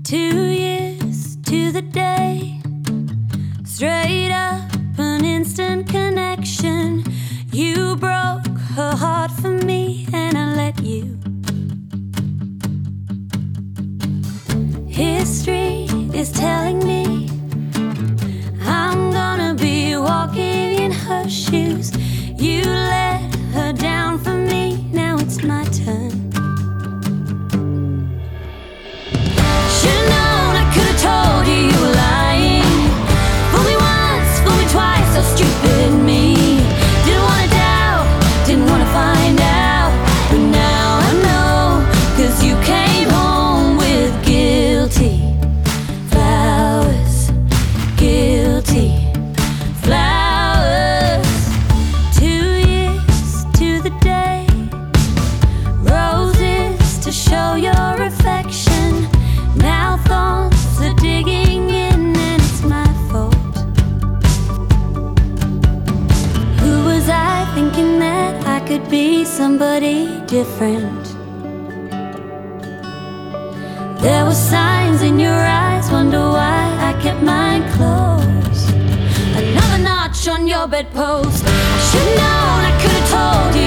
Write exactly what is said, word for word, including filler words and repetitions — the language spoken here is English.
Two years to the day, straight up an instant connection. You broke her heart for me and I let you. History is telling me I'm gonna be walking in her shoes. You let her down for me, now it's my turn. Should've known, I could've told you you were lying. Fool me once, fool me twice, so stupid me. Didn't wanna doubt, didn't wanna find out, but now I know, 'cause you came home with guilty flowers, guilty flowers. Two years to the day, roses to show your affection. Now thorns are digging in and it's my fault. Who was I thinking that I could be somebody different? There were signs in your eyes, wonder why I kept mine closed. Another notch on your bedpost. I should've known, I could've told you